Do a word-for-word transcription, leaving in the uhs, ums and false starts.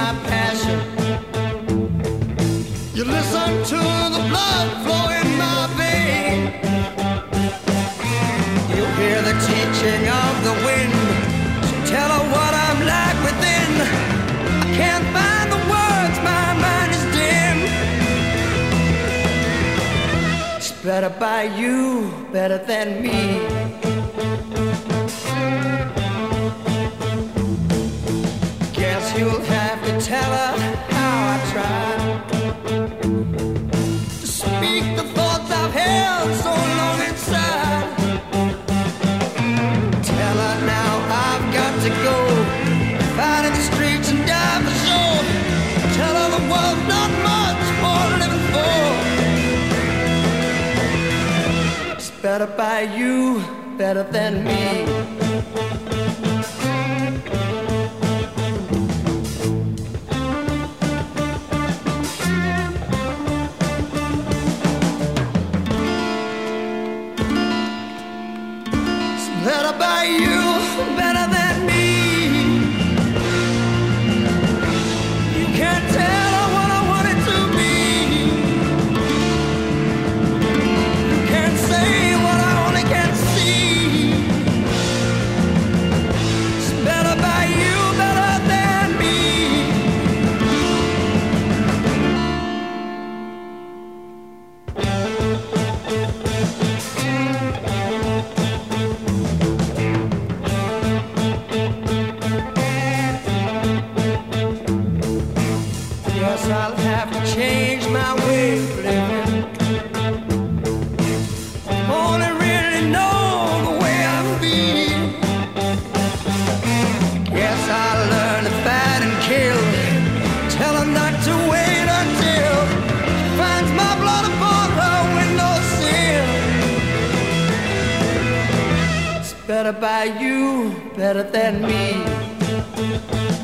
my passion. You listen to the blood flow in my vein. You hear the teaching of the wind. So tell her what I'm like within. I can't find the words, my mind is dim. It's better by you, better than me. Guess you'll have to tell her how I tried to speak the thoughts I've held so long inside. Tell her now I've got to go, fight in the streets and die for sure. Tell her the world's not much for living for. It's better by you, better than me. Better by you, better than me. You can't tell her what I want it to be. You can't say what I only can see. It's better by you, better than me. Guess I'll have to change my way of living. Only really know the way I feel. Guess I'll learn to fight and kill. Tell her not to wait until she finds my blood upon her windowsill. It's better by you, better than me.